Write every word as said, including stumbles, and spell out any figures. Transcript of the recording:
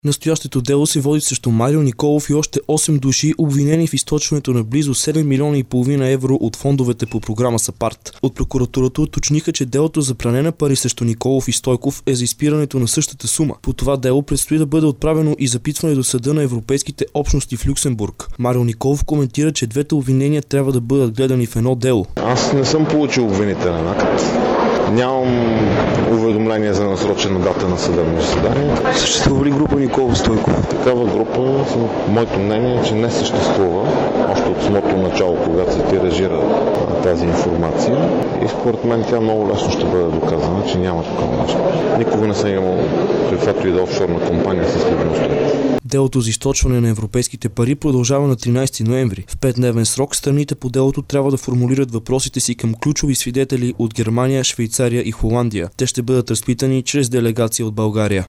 Настоящето дело се води срещу Марио Николов и още осем души, обвинени в източването на близо седем милиона и половина евро от фондовете по програма САПАРД. От прокуратурата уточниха, че делото за пране на пари срещу Николов и Стойков е за изпирането на същата сума. По това дело предстои да бъде отправено и запитване до съда на европейските общности в Люксембург. Марио Николов коментира, че двете обвинения трябва да бъдат гледани в едно дело. Аз не съм получил обвинителен акт. Нямам уведомление за насрочена дата на съдебно заседание. Съществува ли група Николов Стойков? Такава група, моето мнение е, че не съществува. Още от самото начало, когато се тиражира тази информация. И според мен тя много лесно ще бъде доказана, че няма такова нещо. Никога не съм имал каквато и да офшорна компания с подобно. Делото за източване на европейските пари продължава на тринайсети ноември. В петдневен срок страните по делото трябва да формулират въпросите си към ключови свидетели от Германия, Швейцария и Холандия. Те ще бъдат разпитани чрез делегация от България.